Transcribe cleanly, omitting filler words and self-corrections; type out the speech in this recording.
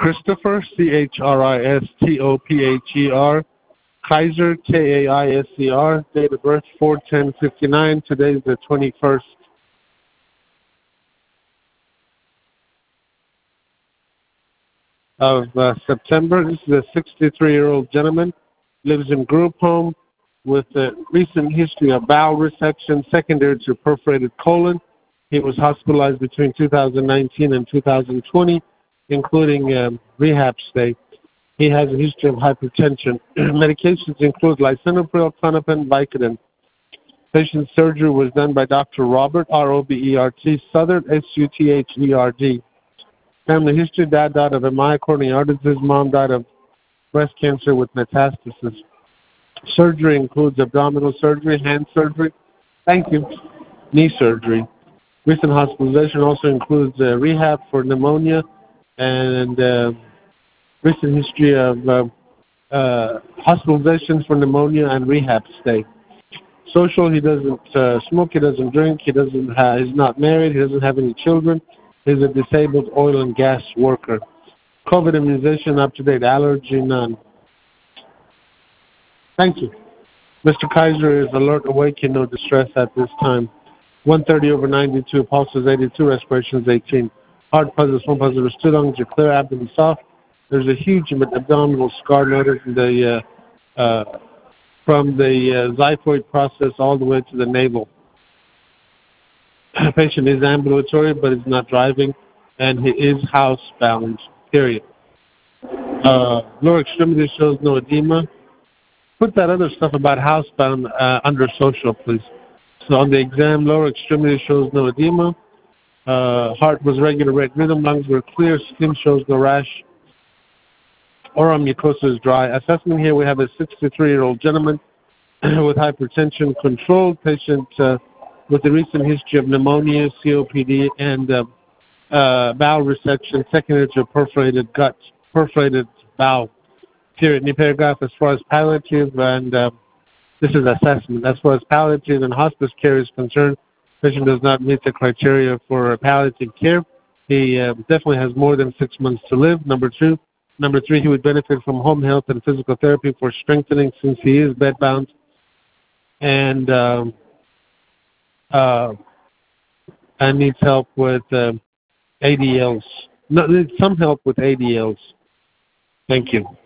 Christopher, Christopher. Kaiser, Kaiser. Date of birth 4/10/59. Today is the 21st. Of September. This is a 63-year-old gentleman, lives in group home with a recent history of bowel resection secondary to perforated colon. He was hospitalized between 2019 and 2020, including rehab stay. He has a history of hypertension. Medications include lisinopril, Klonopin, Vicodin. Patient surgery was done by Dr. Robert, Robert, Southern, Sutherd. Family history: dad died of a myocardial disease. Mom died of breast cancer with metastasis. Surgery includes abdominal surgery, hand surgery, knee surgery. Recent hospitalization also includes rehab for pneumonia and recent history of hospitalizations for pneumonia and rehab stay. Social: he doesn't smoke, he doesn't drink, he's not married, he doesn't have any children. He's a disabled oil and gas worker. COVID immunization up to date. Allergy none. Thank you. Mr. Kaiser is alert, awake, in no distress at this time. 130/92, pulse is 82, respiration is 18. Heart positive, swim positive, two lungs are clear, abdomen soft. There's a huge abdominal scar noted in from the xiphoid process all the way to the navel. Patient is ambulatory but is not driving, and he is housebound, period. Lower extremity shows no edema. Put that other stuff about housebound under social, please. So on the exam, lower extremity shows no edema. Heart was regular rate rhythm. Lungs were clear. Skin shows no rash. Oral mucosa is dry. Assessment here, we have a 63-year-old gentleman with hypertension controlled. Patient with a recent history of pneumonia, COPD, and bowel resection secondary to perforated bowel. Period. New paragraph. As far as palliative, and this is assessment. As far as palliative and hospice care is concerned, patient does not meet the criteria for palliative care. He definitely has more than 6 months to live. Number three, he would benefit from home health and physical therapy for strengthening since he is bedbound, and needs help with ADLs. No, needs some help with ADLs. Thank you.